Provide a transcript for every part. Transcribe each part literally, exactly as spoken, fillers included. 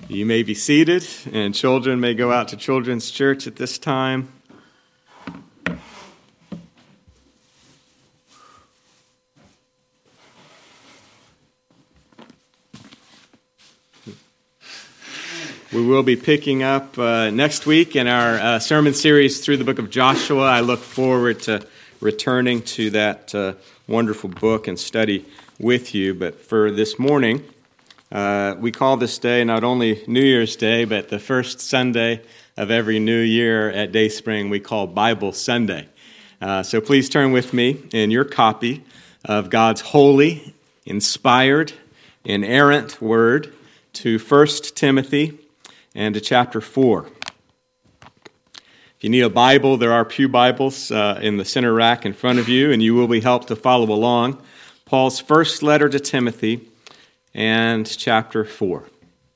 You may be seated, and children may go out to Children's Church at this time. We will be picking up uh, next week in our uh, sermon series through the book of Joshua. I look forward to returning to that uh, wonderful book and study with you. But for this morning, uh, we call this day not only New Year's Day, but the first Sunday of every new year at Dayspring we call Bible Sunday. Uh, so please turn with me in your copy of God's holy, inspired, inerrant word to First Timothy and to chapter four. If you need a Bible, there are pew Bibles uh, in the center rack in front of you, and you will be helped to follow along. Paul's first letter to Timothy and chapter four.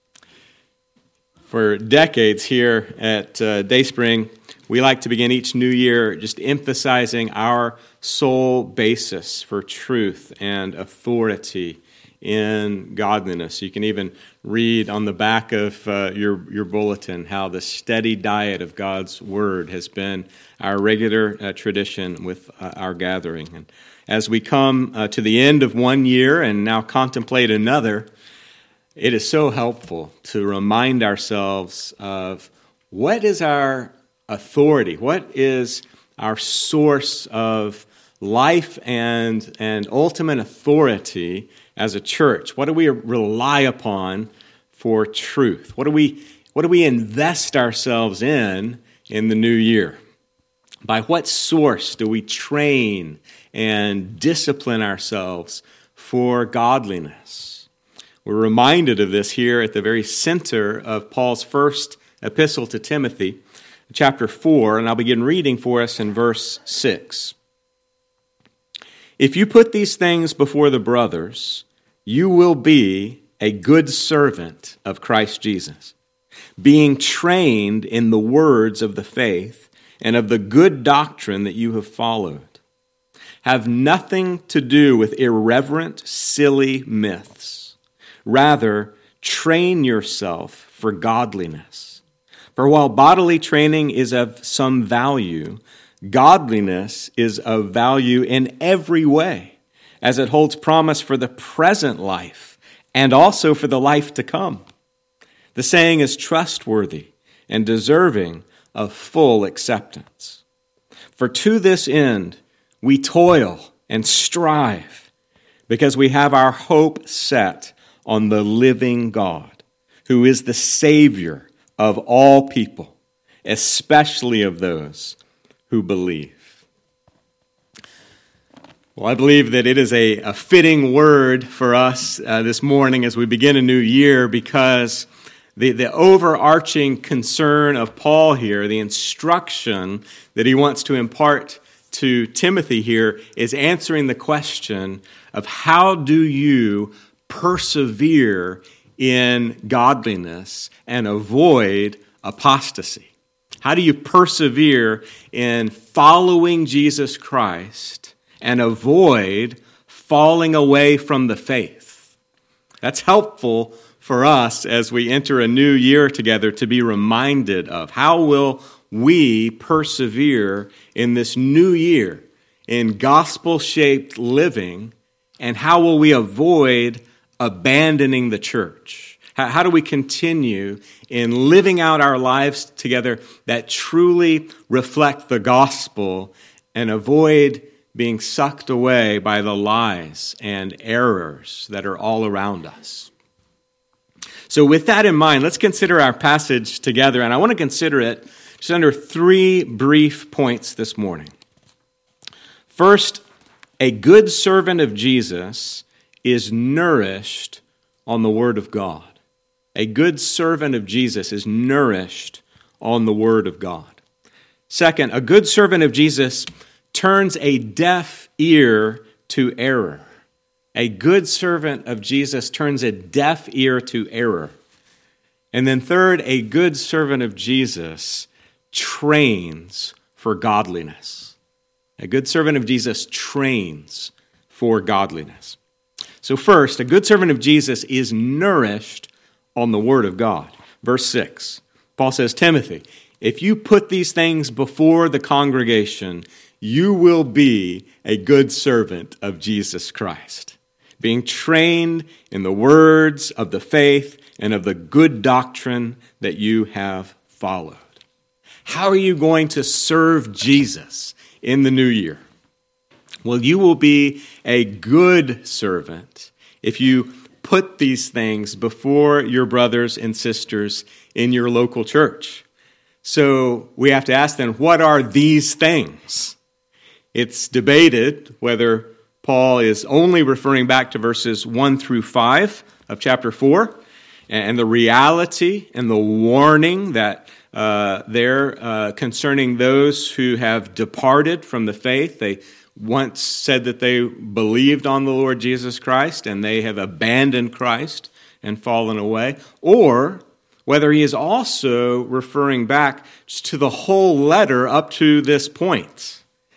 For decades here at uh, Dayspring, we like to begin each new year just emphasizing our sole basis for truth and authority in godliness. You can even read on the back of uh, your, your bulletin how the steady diet of God's Word has been our regular uh, tradition with uh, our gathering. And as we come uh, to the end of one year and now contemplate another, it is so helpful to remind ourselves of what is our authority, what is our source of life and, and ultimate authority as a church. What do we rely upon for truth? What do we what do we invest ourselves in in the new year? By what source do we train and discipline ourselves for godliness? We're reminded of this here at the very center of Paul's first epistle to Timothy, chapter four, and I'll begin reading for us in verse six. If you put these things before the brothers, you will be a good servant of Christ Jesus, being trained in the words of the faith and of the good doctrine that you have followed. Have nothing to do with irreverent, silly myths. Rather, train yourself for godliness. For while bodily training is of some value, godliness is of value in every way, as it holds promise for the present life and also for the life to come. The saying is trustworthy and deserving of full acceptance. For to this end we toil and strive, because we have our hope set on the living God, who is the Savior of all people, especially of those who believe. Well, I believe that it is a, a fitting word for us uh, this morning as we begin a new year, because the, the overarching concern of Paul here, the instruction that he wants to impart to Timothy here, is answering the question of how do you persevere in godliness and avoid apostasy? How do you persevere in following Jesus Christ and avoid falling away from the faith? That's helpful for us as we enter a new year together to be reminded of. How will we persevere in this new year in gospel-shaped living, and how will we avoid abandoning the church? How, how do we continue in living out our lives together that truly reflect the gospel and avoid being sucked away by the lies and errors that are all around us? So with that in mind, let's consider our passage together, and I want to consider it just under three brief points this morning. First, a good servant of Jesus is nourished on the Word of God. A good servant of Jesus is nourished on the Word of God. Second, a good servant of Jesus turns a deaf ear to error. A good servant of Jesus turns a deaf ear to error. And then third, a good servant of Jesus trains for godliness. A good servant of Jesus trains for godliness. So first, a good servant of Jesus is nourished on the Word of God. verse six. Paul says, Timothy, if you put these things before the congregation, you will be a good servant of Jesus Christ, being trained in the words of the faith and of the good doctrine that you have followed. How are you going to serve Jesus in the new year? Well, you will be a good servant if you put these things before your brothers and sisters in your local church. So we have to ask then, what are these things? It's debated whether Paul is only referring back to verses one through five of chapter four, and the reality and the warning that uh, there uh, concerning those who have departed from the faith. They once said that they believed on the Lord Jesus Christ, and they have abandoned Christ and fallen away. Or whether he is also referring back to the whole letter up to this point.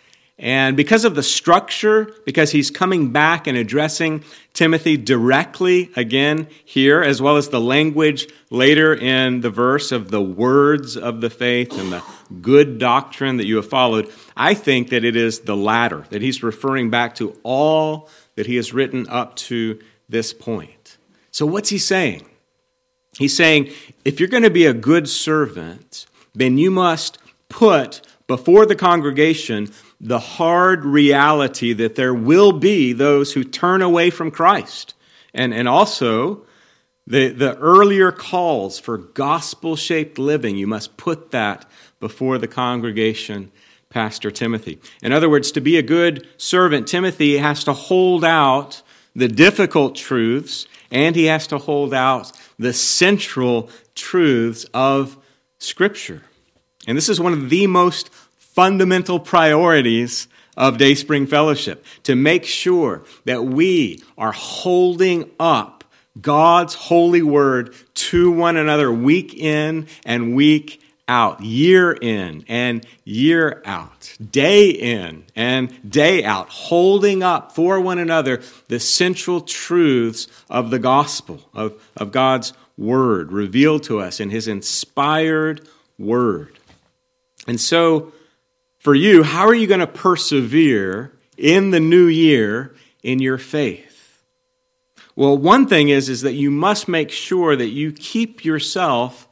And because of the structure, because he's coming back and addressing Timothy directly again here, as well as the language later in the verse of the words of the faith and the good doctrine that you have followed, I think that it is the latter, that he's referring back to all that he has written up to this point. So what's he saying? He's saying, if you're going to be a good servant, then you must put before the congregation the hard reality that there will be those who turn away from Christ. And, and also, the, the earlier calls for gospel-shaped living, you must put that before the congregation, Pastor Timothy. In other words, to be a good servant, Timothy has to hold out the difficult truths, and he has to hold out the central truths of Scripture. And this is one of the most fundamental priorities of Dayspring Fellowship, to make sure that we are holding up God's holy word to one another week in and week out, year in and year out, day in and day out, holding up for one another the central truths of the gospel, of, of God's word revealed to us in his inspired word. And so, for you, how are you going to persevere in the new year in your faith? Well, one thing is, is that you must make sure that you keep yourself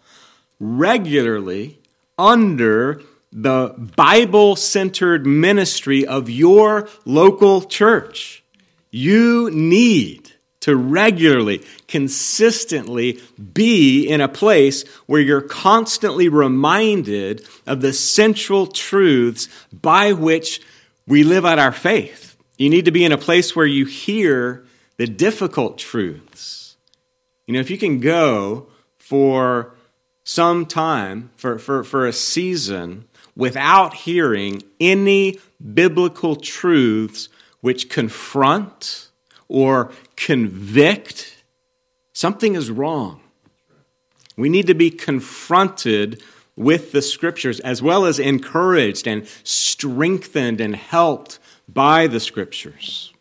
regularly under the Bible-centered ministry of your local church. You need to regularly, consistently be in a place where you're constantly reminded of the central truths by which we live out our faith. You need to be in a place where you hear the difficult truths. You know, if you can go for some time, for, for, for a season, without hearing any biblical truths which confront or convict, something is wrong. We need to be confronted with the Scriptures, as well as encouraged and strengthened and helped by the Scriptures.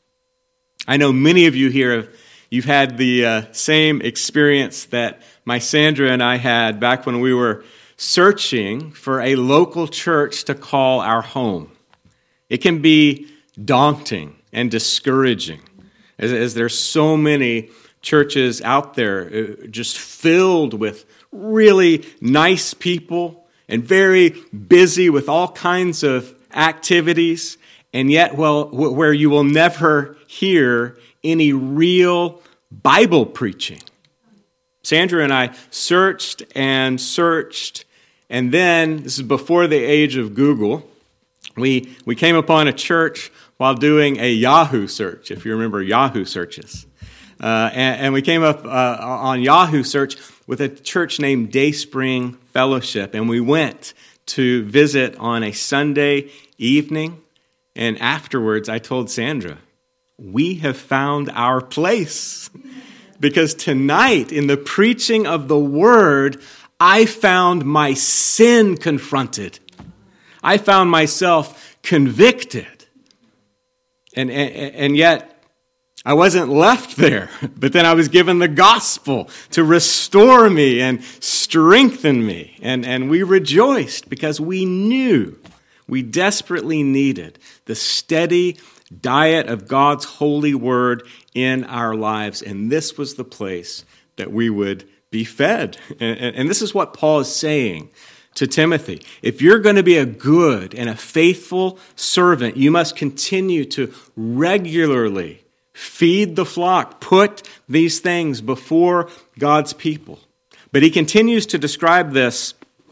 I know many of you here, have, you've had the uh, same experience that my Sandra and I had back when we were searching for a local church to call our home. It can be daunting and discouraging, as, as there's so many churches out there just filled with really nice people and very busy with all kinds of activities, and yet, well, where you will never hear any real Bible preaching. Sandra and I searched and searched, and then, this is before the age of Google, we, we came upon a church while doing a Yahoo search, if you remember Yahoo searches. Uh, and, and we came up uh, on Yahoo search with a church named Dayspring Fellowship, and we went to visit on a Sunday evening, and afterwards I told Sandra, we have found our place, because tonight in the preaching of the Word, I found my sin confronted. I found myself convicted. And, and, and yet, I wasn't left there, but then I was given the gospel to restore me and strengthen me. And, and we rejoiced because we knew we desperately needed the steady diet of God's holy word in our lives. And this was the place that we would be fed. And, and this is what Paul is saying to Timothy. If you're going to be a good and a faithful servant, you must continue to regularly feed the flock, put these things before God's people. But he continues to describe this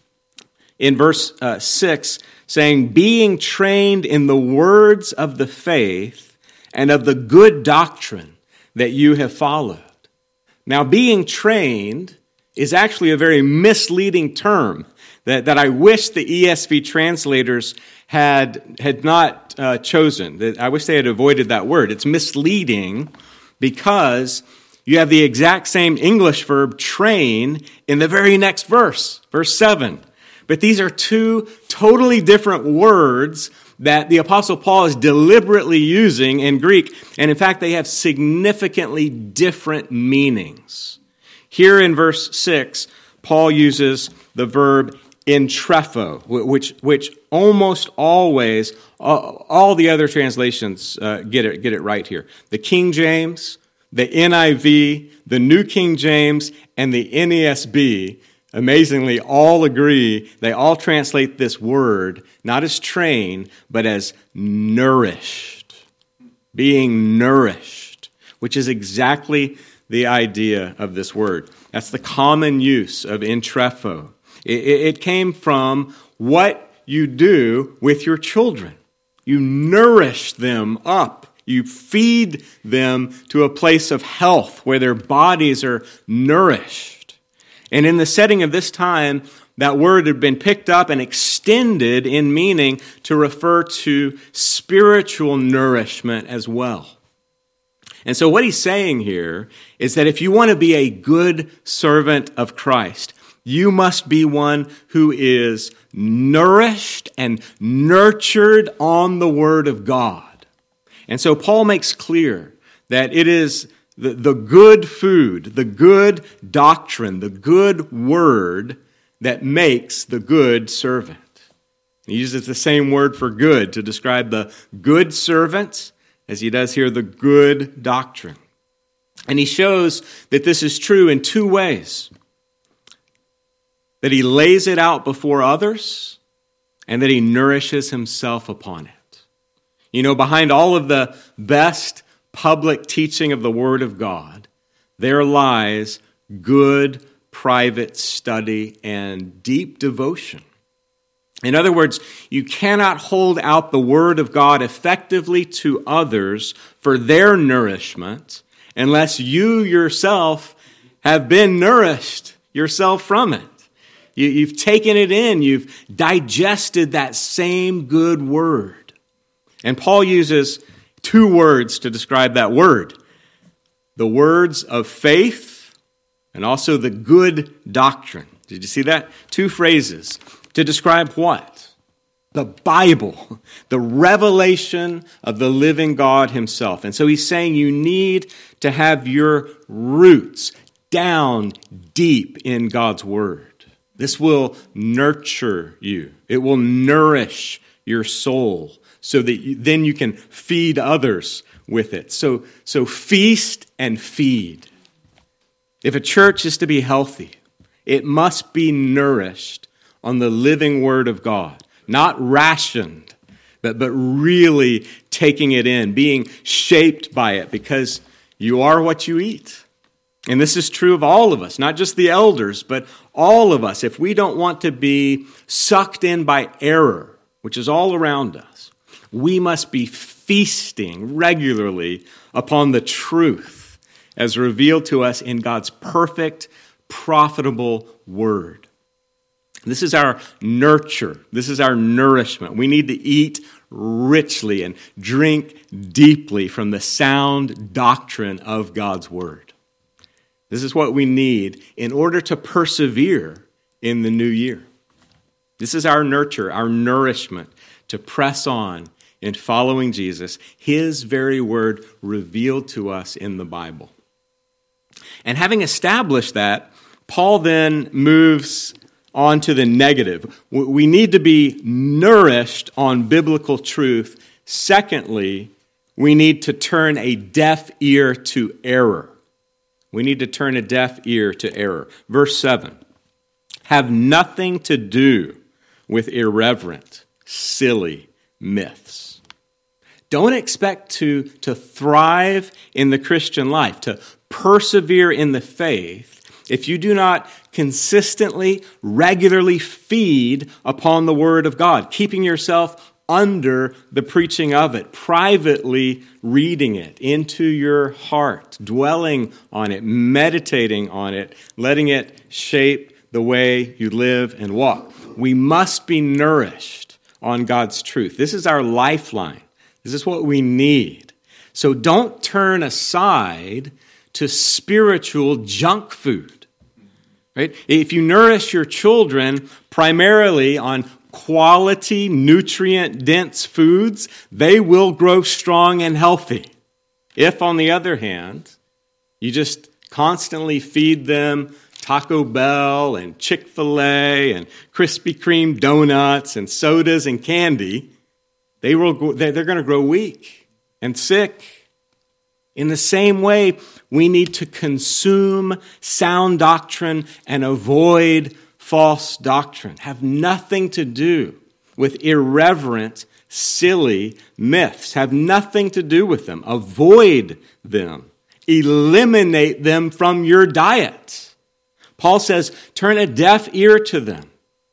in verse uh, six, saying, being trained in the words of the faith and of the good doctrine that you have followed. Now, being trained is actually a very misleading term that, that I wish the E S V translators had, had not uh, chosen. I wish they had avoided that word. It's misleading because you have the exact same English verb, train, in the very next verse, verse seven. But these are two totally different words that the Apostle Paul is deliberately using in Greek, and in fact, they have significantly different meanings. Here in verse six, Paul uses the verb entrepho, which which almost always, all the other translations uh, get it get it right here. The King James, the N I V, the New King James, and the N A S B, amazingly, all agree, they all translate this word not as train, but as nourished. Being nourished, which is exactly the idea of this word. That's the common use of entrepho. It, it came from what you do with your children. You nourish them up. You feed them to a place of health where their bodies are nourished. And in the setting of this time, that word had been picked up and extended in meaning to refer to spiritual nourishment as well. And so what he's saying here is that if you want to be a good servant of Christ, you must be one who is nourished and nurtured on the Word of God. And so Paul makes clear that it is the, the good food, the good doctrine, the good word that makes the good servant. He uses the same word for good to describe the good servant as he does here the good doctrine. And he shows that this is true in two ways. That he lays it out before others and that he nourishes himself upon it. You know, behind all of the best public teaching of the Word of God, there lies good private study and deep devotion. In other words, you cannot hold out the Word of God effectively to others for their nourishment unless you yourself have been nourished yourself from it. You, you've taken it in, you've digested that same good word. And Paul uses two words to describe that word. The words of faith and also the good doctrine. Did you see that? Two phrases to describe what? The Bible, the revelation of the living God himself. And so he's saying you need to have your roots down deep in God's word. This will nurture you. It will nourish your soul so that you, then you can feed others with it. So, so feast and feed. If a church is to be healthy, it must be nourished on the living Word of God, not rationed, but, but really taking it in, being shaped by it, because you are what you eat. And this is true of all of us, not just the elders, but all of us. If we don't want to be sucked in by error, which is all around us, we must be feasting regularly upon the truth as revealed to us in God's perfect, profitable word. This is our nurture. This is our nourishment. We need to eat richly and drink deeply from the sound doctrine of God's word. This is what we need in order to persevere in the new year. This is our nurture, our nourishment to press on in following Jesus, his very word revealed to us in the Bible. And having established that, Paul then moves on to the negative. We need to be nourished on biblical truth. Secondly, we need to turn a deaf ear to error. We need to turn a deaf ear to error. Verse seven, have nothing to do with irreverent, silly myths. Don't expect to, to thrive in the Christian life, to persevere in the faith, if you do not consistently, regularly feed upon the Word of God, keeping yourself under the preaching of it, privately reading it into your heart, dwelling on it, meditating on it, letting it shape the way you live and walk. We must be nourished on God's truth. This is our lifeline. This is what we need. So don't turn aside to spiritual junk food. Right? If you nourish your children primarily on quality, nutrient-dense foods, they will grow strong and healthy. If, on the other hand, you just constantly feed them Taco Bell and Chick-fil-A and Krispy Kreme donuts and sodas and candy, they will go, they're going to grow weak and sick. In the same way, we need to consume sound doctrine and avoid false doctrine. Have nothing to do with irreverent, silly myths. Have nothing to do with them. Avoid them. Eliminate them from your diet. Paul says, turn a deaf ear to them.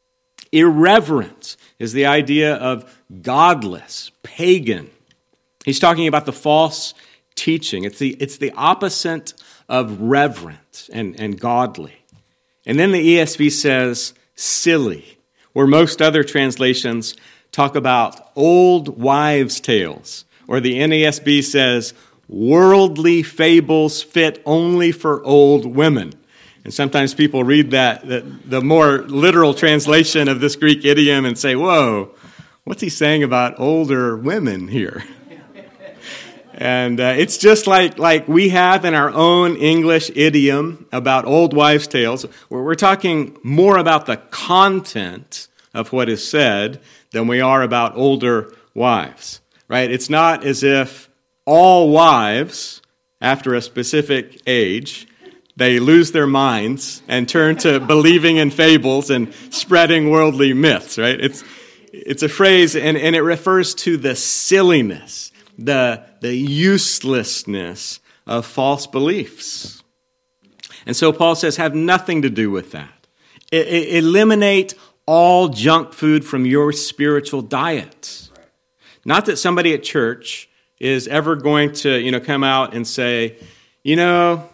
Irreverent is the idea of godless, pagan. He's talking about the false teaching. It's the, it's the opposite of reverent and, and godly. And then the E S V says silly, where most other translations talk about old wives' tales, or the N A S B says worldly fables fit only for old women. And sometimes people read that, the, the more literal translation of this Greek idiom and say, whoa, what's he saying about older women here? And uh, it's just like, like we have in our own English idiom about old wives' tales, where we're talking more about the content of what is said than we are about older wives, right? It's not as if all wives, after a specific age, they lose their minds and turn to believing in fables and spreading worldly myths, right? It's, it's a phrase, and, and it refers to the silliness, the the uselessness of false beliefs. And so Paul says, have nothing to do with that. I, I, eliminate all junk food from your spiritual diet. Not that somebody at church is ever going to, you know, come out and say, you know,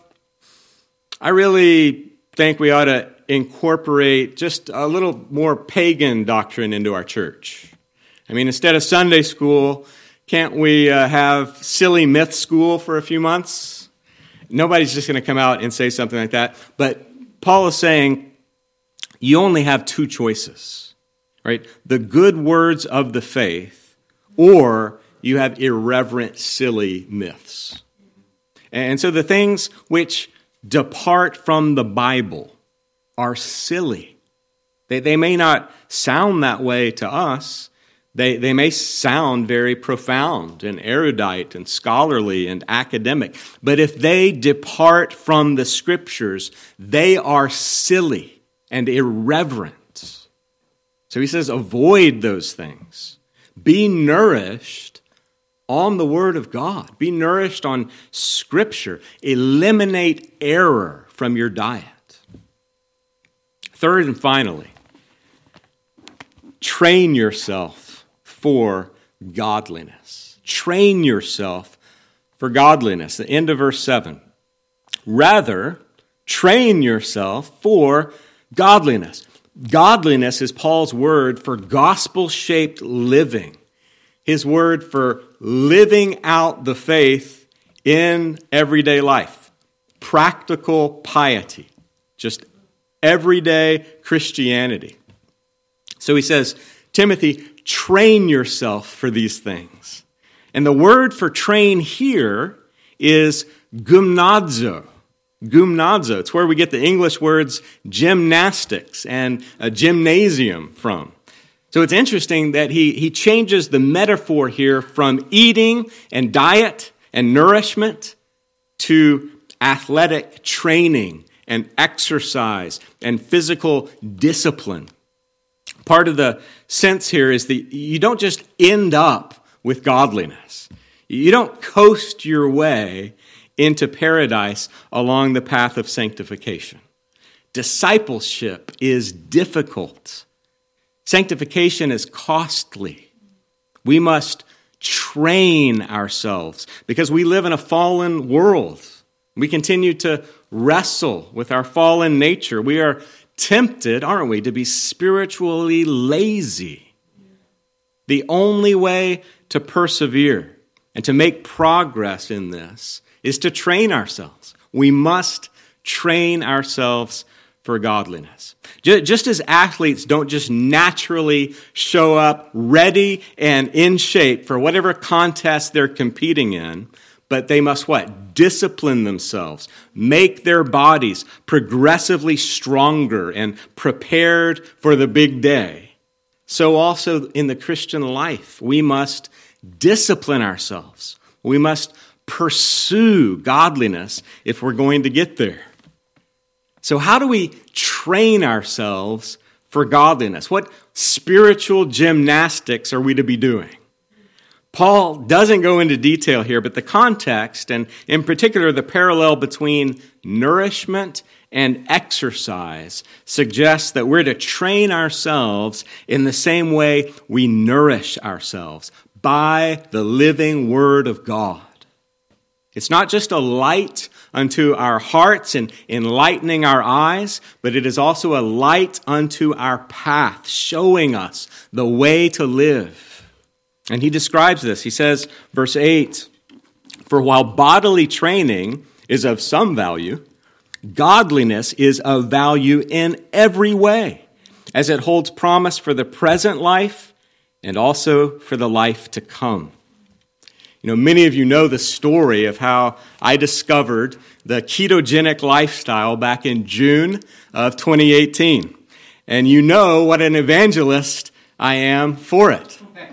I really think we ought to incorporate just a little more pagan doctrine into our church. I mean, instead of Sunday school, can't we uh, have silly myth school for a few months? Nobody's just going to come out and say something like that. But Paul is saying you only have two choices, right? The good words of the faith, or you have irreverent, silly myths. And so the things which depart from the Bible are silly. They, they may not sound that way to us. They, they may sound very profound and erudite and scholarly and academic, but if they depart from the Scriptures, they are silly and irreverent. So he says, avoid those things. Be nourished on the Word of God. Be nourished on Scripture. Eliminate error from your diet. Third and finally, train yourself for godliness. Train yourself for godliness. The end of verse seven. Rather, train yourself for godliness. Godliness is Paul's word for gospel-shaped living. His word for living out the faith in everyday life. Practical piety. Just everyday Christianity. So he says, Timothy, train yourself for these things. And the word for train here is gymnazo. Gymnazo. It's where we get the English words gymnastics and a gymnasium from. So it's interesting that he, he changes the metaphor here from eating and diet and nourishment to athletic training and exercise and physical discipline. Part of the sense here is that you don't just end up with godliness. You don't coast your way into paradise along the path of sanctification. Discipleship is difficult. Sanctification is costly. We must train ourselves because we live in a fallen world. We continue to wrestle with our fallen nature. We are tempted, aren't we, to be spiritually lazy. The only way to persevere and to make progress in this is to train ourselves. We must train ourselves for godliness. Just as athletes don't just naturally show up ready and in shape for whatever contest they're competing in, but they must what? Discipline themselves, make their bodies progressively stronger and prepared for the big day. So also in the Christian life, we must discipline ourselves. We must pursue godliness if we're going to get there. So how do we train ourselves for godliness? What spiritual gymnastics are we to be doing? Paul doesn't go into detail here, but the context, and in particular the parallel between nourishment and exercise, suggests that we're to train ourselves in the same way we nourish ourselves, by the living Word of God. It's not just a light unto our hearts and enlightening our eyes, but it is also a light unto our path, showing us the way to live. And he describes this. He says, verse eight, "For while bodily training is of some value, godliness is of value in every way, as it holds promise for the present life and also for the life to come." You know, many of you know the story of how I discovered the ketogenic lifestyle back in June of twenty eighteen. And you know what an evangelist I am for it.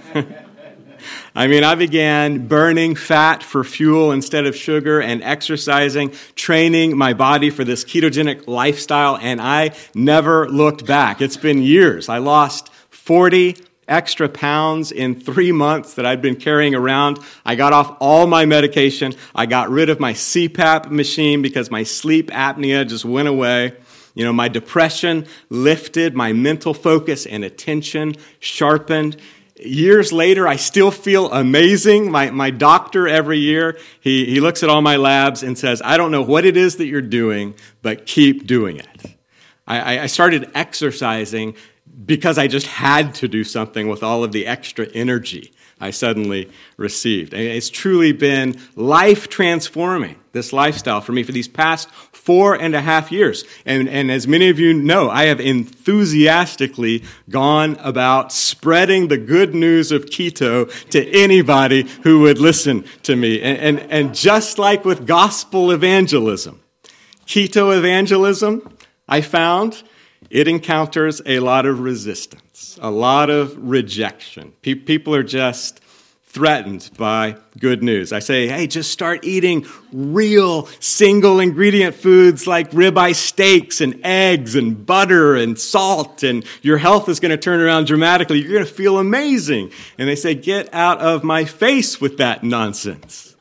I mean, I began burning fat for fuel instead of sugar and exercising, training my body for this ketogenic lifestyle, and I never looked back. It's been years. I lost forty extra pounds in three months that I'd been carrying around. I got off all my medication. I got rid of my C PAP machine because my sleep apnea just went away. You know, my depression lifted, my mental focus and attention sharpened. Years later, I still feel amazing. My my doctor every year, he, he looks at all my labs and says, "I don't know what it is that you're doing, but keep doing it." I, I started exercising because I just had to do something with all of the extra energy I suddenly received. And it's truly been life-transforming, this lifestyle for me for these past four and a half years. And, and as many of you know, I have enthusiastically gone about spreading the good news of keto to anybody who would listen to me. And, and, and just like with gospel evangelism, keto evangelism, I found it encounters a lot of resistance, a lot of rejection. Pe- people are just threatened by good news. I say, hey, just start eating real single ingredient foods like ribeye steaks and eggs and butter and salt, and your health is going to turn around dramatically. You're going to feel amazing. And they say, get out of my face with that nonsense.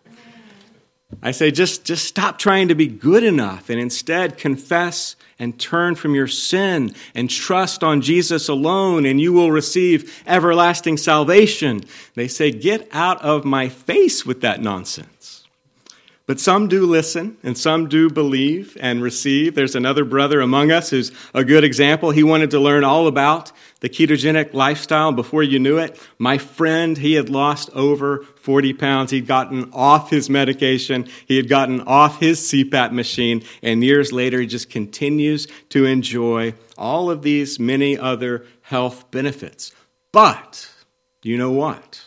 I say, just, just stop trying to be good enough and instead confess and turn from your sin and trust on Jesus alone, and you will receive everlasting salvation. They say, get out of my face with that nonsense. But some do listen, and some do believe and receive. There's another brother among us who's a good example. He wanted to learn all about the ketogenic lifestyle. Before you knew it, my friend, he had lost over forty pounds. He'd gotten off his medication. He had gotten off his C PAP machine. And years later, he just continues to enjoy all of these many other health benefits. But Do you know what?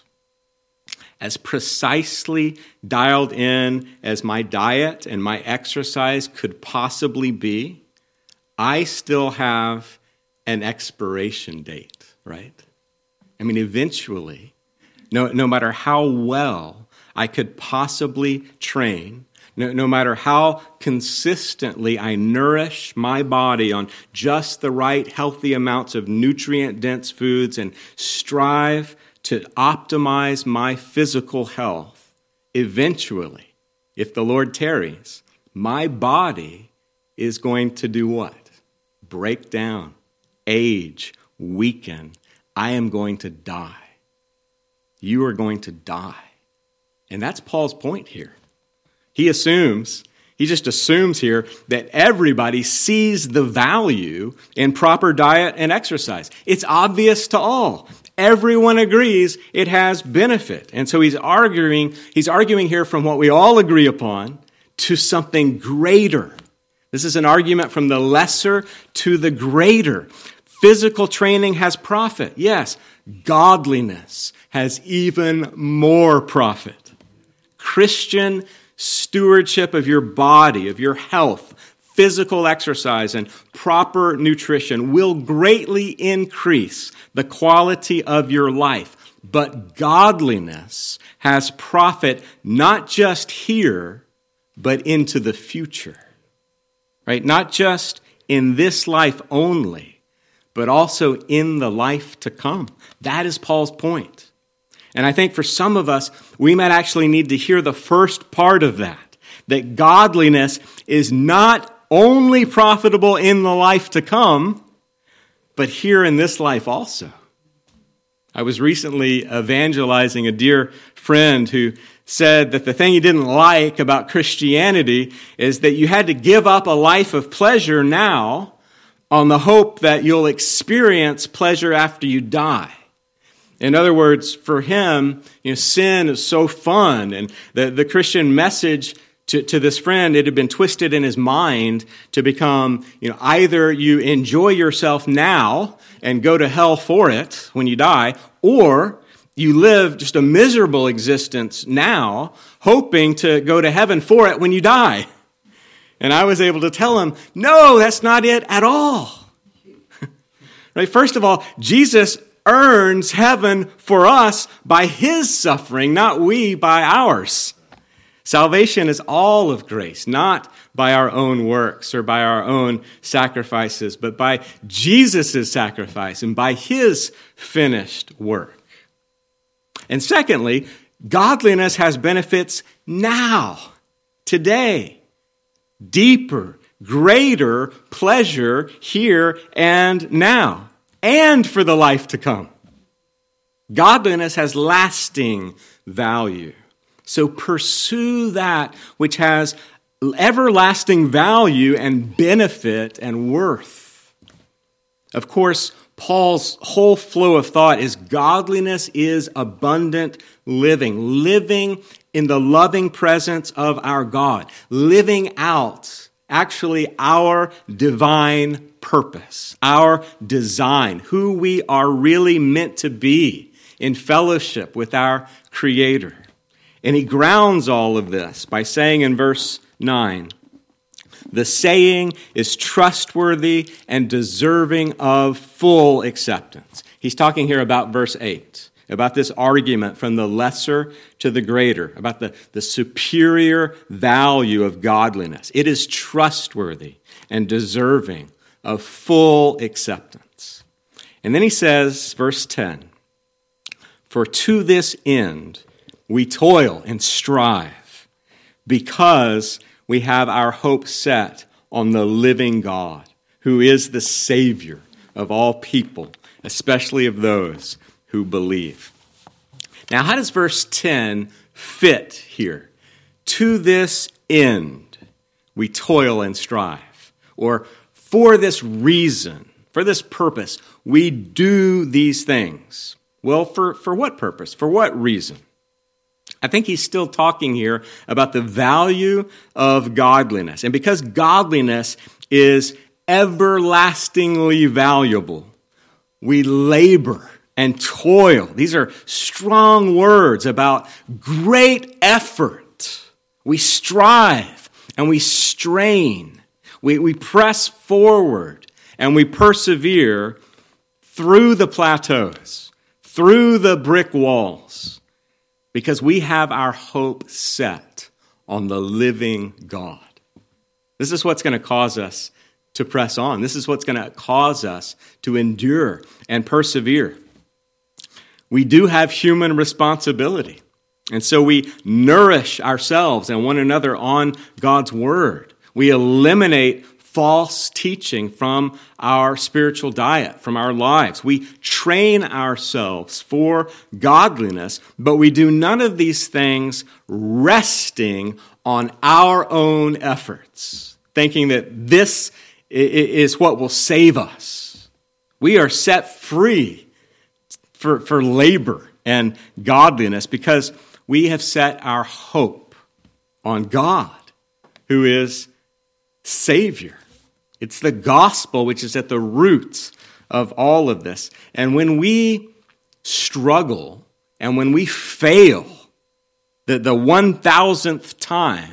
As precisely dialed in as my diet and my exercise could possibly be, I still have an expiration date, right? I mean, eventually, no, no matter how well I could possibly train, no, no matter how consistently I nourish my body on just the right healthy amounts of nutrient-dense foods and strive to optimize my physical health, eventually, if the Lord tarries, my body is going to do what? Break down, age, weaken. I am going to die. You are going to die. And that's Paul's point here. He assumes, he just assumes here that everybody sees the value in proper diet and exercise. It's obvious to all. Everyone agrees it has benefit. And so he's arguing, he's arguing here from what we all agree upon to something greater. This is an argument from the lesser to the greater. Physical training has profit. Yes, godliness has even more profit. Christian stewardship of your body, of your health, physical exercise, and proper nutrition will greatly increase the quality of your life. But godliness has profit not just here, but into the future. Right? Not just in this life only, but also in the life to come. That is Paul's point. And I think for some of us, we might actually need to hear the first part of that, that godliness is not only profitable in the life to come, but here in this life also. I was recently evangelizing a dear friend who said that the thing he didn't like about Christianity is that you had to give up a life of pleasure now on the hope that you'll experience pleasure after you die. In other words, for him, you know, sin is so fun, and the, the Christian message to, to this friend, it had been twisted in his mind to become, you know, either you enjoy yourself now and go to hell for it when you die, or you live just a miserable existence now, hoping to go to heaven for it when you die. And I was able to tell him, no, that's not it at all. Right? First of all, Jesus earns heaven for us by his suffering, not we by ours. Salvation is all of grace, not by our own works or by our own sacrifices, but by Jesus' sacrifice and by his finished work. And secondly, godliness has benefits now, today, deeper, greater pleasure here and now, and for the life to come. Godliness has lasting value. So pursue that which has everlasting value and benefit and worth. Of course, Paul's whole flow of thought is godliness is abundant living, living in the loving presence of our God, living out actually our divine purpose, our design, who we are really meant to be in fellowship with our Creator. And he grounds all of this by saying in verse nine, the saying is trustworthy and deserving of full acceptance. He's talking here about verse eight, about this argument from the lesser to the greater, about the, the superior value of godliness. It is trustworthy and deserving of full acceptance. And then he says, verse ten, for to this end we toil and strive because we have our hope set on the living God, who is the Savior of all people, especially of those who believe. Now, how does verse ten fit here? To this end, we toil and strive. Or for this reason, for this purpose, we do these things. Well, for, for what purpose? For what reason? I think he's still talking here about the value of godliness. And because godliness is everlastingly valuable, we labor and toil. These are strong words about great effort. We strive and we strain. We, we press forward and we persevere through the plateaus, through the brick walls, because we have our hope set on the living God. This is what's going to cause us to press on. This is what's going to cause us to endure and persevere. We do have human responsibility, and so we nourish ourselves and one another on God's word. We eliminate false teaching from our spiritual diet, from our lives. We train ourselves for godliness, but we do none of these things resting on our own efforts, thinking that this is what will save us. We are set free for, for labor and godliness because we have set our hope on God, who is Savior. It's the gospel which is at the roots of all of this. And when we struggle and when we fail the, the one thousandth time,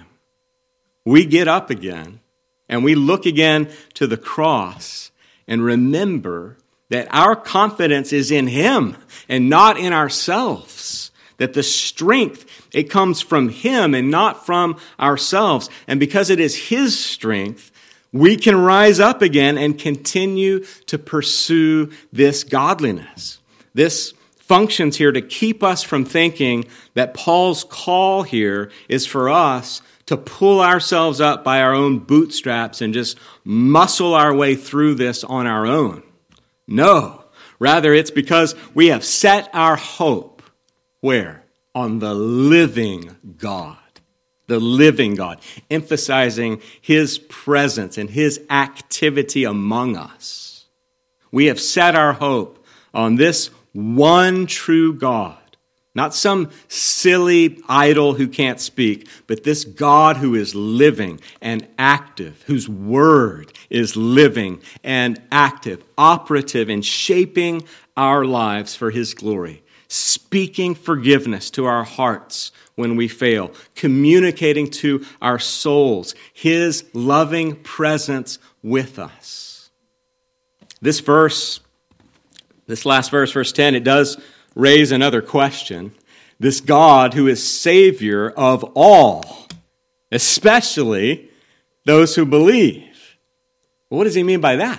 we get up again and we look again to the cross and remember that our confidence is in Him and not in ourselves. That the strength, it comes from Him and not from ourselves. And because it is His strength, we can rise up again and continue to pursue this godliness. This functions here to keep us from thinking that Paul's call here is for us to pull ourselves up by our own bootstraps and just muscle our way through this on our own. No, rather it's because we have set our hope where? On the living God. The living God, emphasizing His presence and His activity among us. We have set our hope on this one true God, not some silly idol who can't speak, but this God who is living and active, whose word is living and active, operative in shaping our lives for His glory, speaking forgiveness to our hearts when we fail, communicating to our souls His loving presence with us. This verse, this last verse, verse ten, it does raise another question. This God who is Savior of all, especially those who believe. Well, what does He mean by that?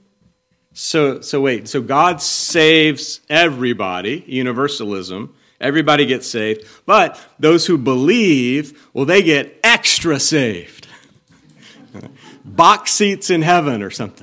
So, so wait, so God saves everybody, universalism, everybody gets saved, but those who believe, well, they get extra saved. Box seats in heaven or something.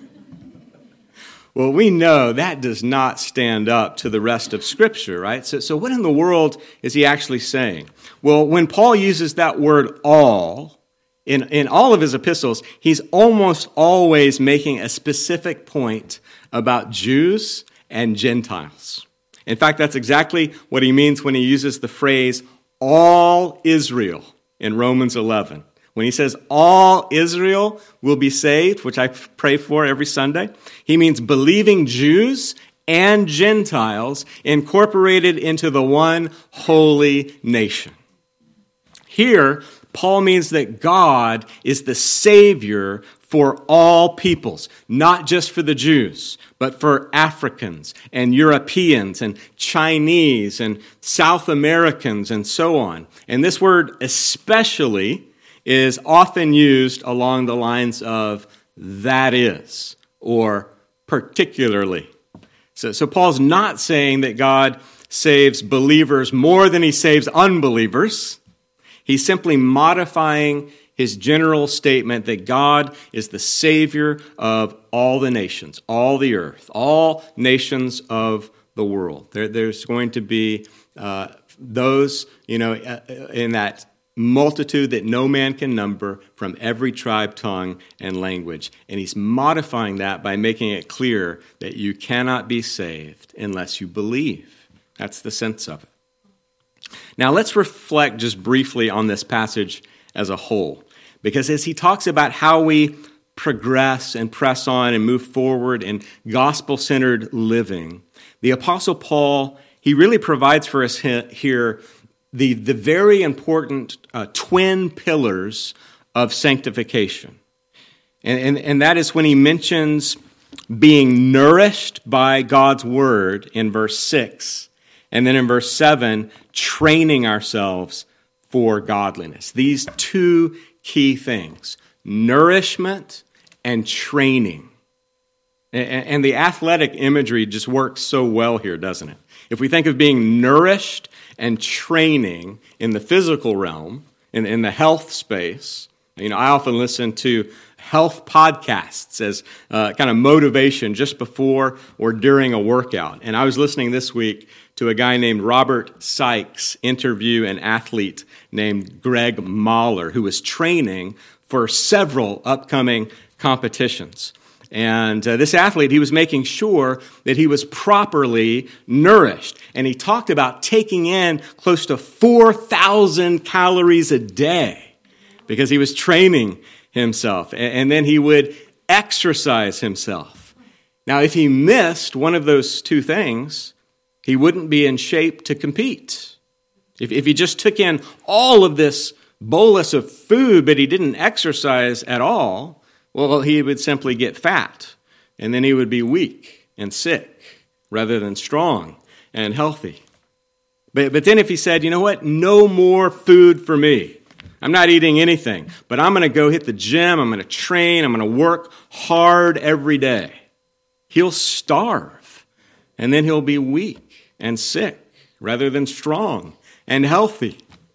Well, we know that does not stand up to the rest of Scripture, right? So, so what in the world is he actually saying? Well, when Paul uses that word all, in, in all of his epistles, he's almost always making a specific point about Jews and Gentiles. In fact, that's exactly what he means when he uses the phrase, all Israel, in Romans eleven. When he says all Israel will be saved, which I pray for every Sunday, he means believing Jews and Gentiles incorporated into the one holy nation. Here, Paul means that God is the Savior for all peoples, not just for the Jews, but for Africans and Europeans and Chinese and South Americans and so on. And this word especially is often used along the lines of that is, or particularly. So, so Paul's not saying that God saves believers more than he saves unbelievers. He's simply modifying his general statement that God is the Savior of all the nations, all the earth, all nations of the world. There, there's going to be uh, those, you know, in that multitude that no man can number from every tribe, tongue, and language. And he's modifying that by making it clear that you cannot be saved unless you believe. That's the sense of it. Now let's reflect just briefly on this passage as a whole. Because as he talks about how we progress and press on and move forward in gospel-centered living, the Apostle Paul, he really provides for us here the, the very important uh, twin pillars of sanctification. And, and, and that is when he mentions being nourished by God's word in verse six, and then in verse seven, training ourselves for godliness. These two key things, nourishment and training. And the athletic imagery just works so well here, doesn't it? If we think of being nourished and training in the physical realm, in, in the health space, you know, I often listen to health podcasts as uh, kind of motivation just before or during a workout. And I was listening this week to a guy named Robert Sykes interview an athlete named Greg Mahler, who was training for several upcoming competitions. And uh, this athlete, he was making sure that he was properly nourished. And he talked about taking in close to four thousand calories a day because he was training himself. And, and then he would exercise himself. Now, if he missed one of those two things, he wouldn't be in shape to compete. If, if he just took in all of this bolus of food, but he didn't exercise at all, well, he would simply get fat, and then he would be weak and sick rather than strong and healthy. But, but then if he said, you know what, no more food for me. I'm not eating anything, but I'm going to go hit the gym, I'm going to train, I'm going to work hard every day. He'll starve, and then he'll be weak and sick rather than strong and healthy.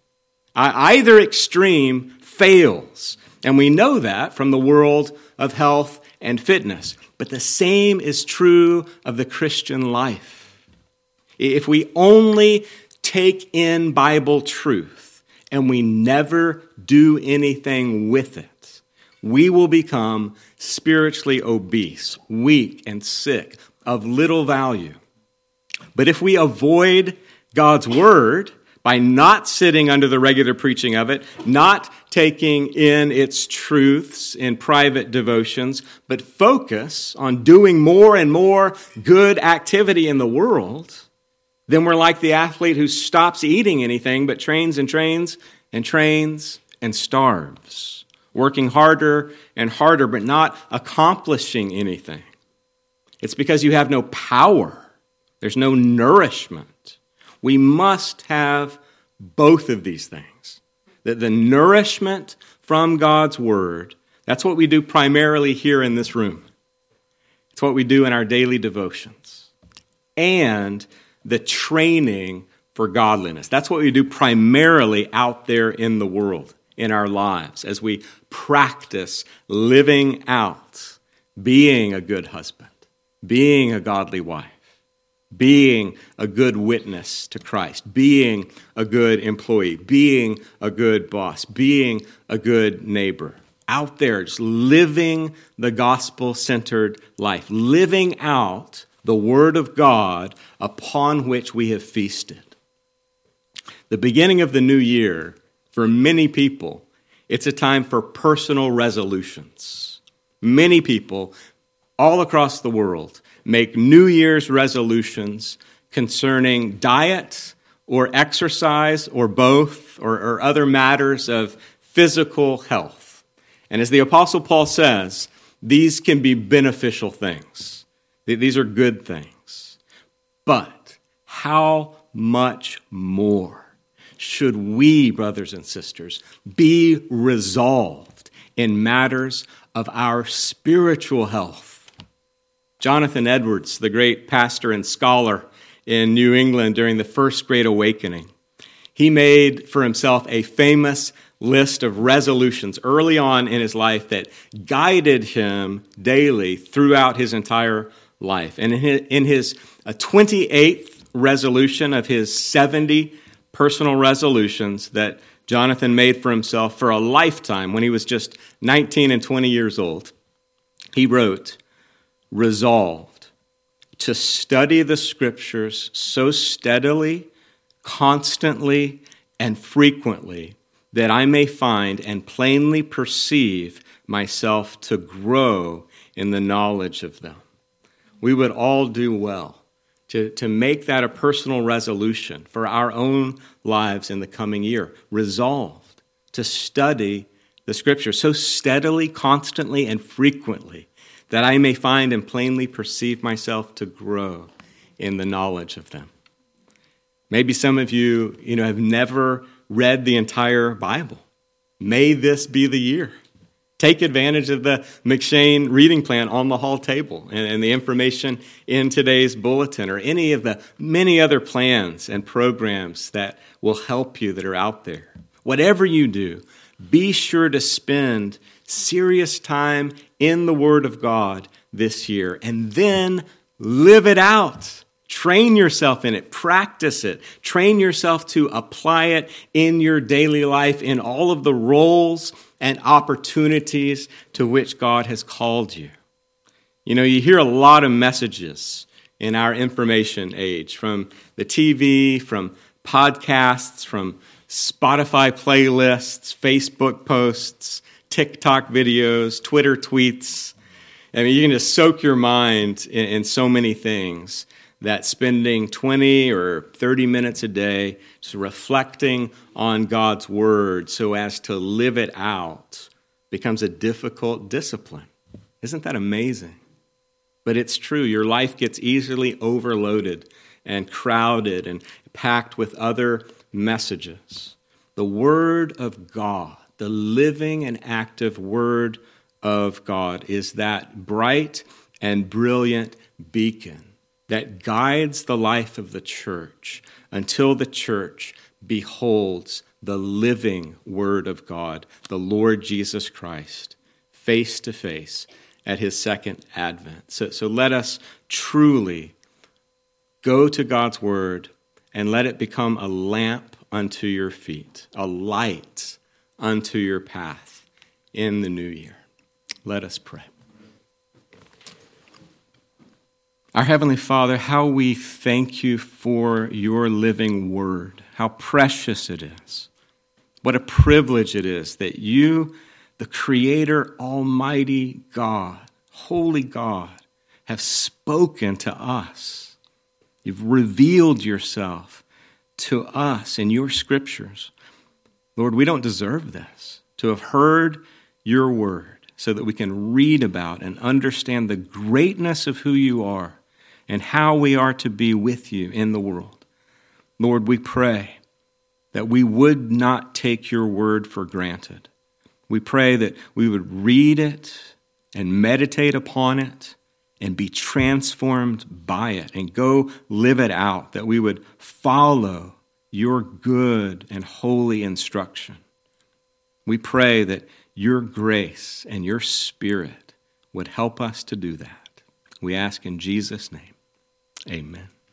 Either extreme fails. And we know that from the world of health and fitness. But the same is true of the Christian life. If we only take in Bible truth and we never do anything with it, we will become spiritually obese, weak, and sick, of little value. But if we avoid God's word by not sitting under the regular preaching of it, not taking in its truths in private devotions, but focus on doing more and more good activity in the world, then we're like the athlete who stops eating anything but trains and trains and trains and starves, working harder and harder but not accomplishing anything. It's because you have no power. There's no nourishment. We must have both of these things. The, the nourishment from God's word, that's what we do primarily here in this room. It's what we do in our daily devotions. And the training for godliness. That's what we do primarily out there in the world, in our lives, as we practice living out, being a good husband, being a godly wife, being a good witness to Christ, being a good employee, being a good boss, being a good neighbor. Out there, just living the gospel-centered life, living out the Word of God upon which we have feasted. The beginning of the new year, for many people, it's a time for personal resolutions. Many people all across the world make New Year's resolutions concerning diet or exercise or both or, or other matters of physical health. And as the Apostle Paul says, these can be beneficial things. These are good things. But how much more should we, brothers and sisters, be resolved in matters of our spiritual health? Jonathan Edwards, the great pastor and scholar in New England during the First Great Awakening, he made for himself a famous list of resolutions early on in his life that guided him daily throughout his entire life. And in his twenty-eighth resolution of his seventy personal resolutions that Jonathan made for himself for a lifetime when he was just nineteen and twenty years old, he wrote, "Resolved to study the Scriptures so steadily, constantly, and frequently that I may find and plainly perceive myself to grow in the knowledge of them. We would all do well to, to make that a personal resolution for our own lives in the coming year, resolved to study the Scriptures so steadily, constantly, and frequently that I may find and plainly perceive myself to grow in the knowledge of them. Maybe some of you, you know, have never read the entire Bible. May this be the year. Take advantage of the McShane reading plan on the hall table and, and the information in today's bulletin, or any of the many other plans and programs that will help you that are out there. Whatever you do, be sure to spend serious time in the Word of God this year, and then live it out. Train yourself in it. Practice it. Train yourself to apply it in your daily life in all of the roles and opportunities to which God has called you. You know, you hear a lot of messages in our information age, from the T V, from podcasts, from Spotify playlists, Facebook posts, TikTok videos, Twitter tweets. I mean, you can just soak your mind in, in so many things that spending twenty or thirty minutes a day just reflecting on God's Word so as to live it out becomes a difficult discipline. Isn't that amazing? But it's true. Your life gets easily overloaded and crowded and packed with other messages. The Word of God, the living and active Word of God, is that bright and brilliant beacon that guides the life of the church until the church beholds the living Word of God, the Lord Jesus Christ, face to face at his second advent. So, so let us truly go to God's Word and let it become a lamp unto your feet, a light unto your path in the new year. Let us pray. Our Heavenly Father, how we thank you for your living Word, how precious it is. What a privilege it is that you, the Creator, Almighty God, Holy God, have spoken to us. You've revealed yourself to us in your Scriptures. Lord, we don't deserve this, to have heard your Word so that we can read about and understand the greatness of who you are and how we are to be with you in the world. Lord, we pray that we would not take your word for granted. We pray that we would read it and meditate upon it and be transformed by it and go live it out, that we would follow your good and holy instruction. We pray that your grace and your Spirit would help us to do that. We ask in Jesus' name. Amen.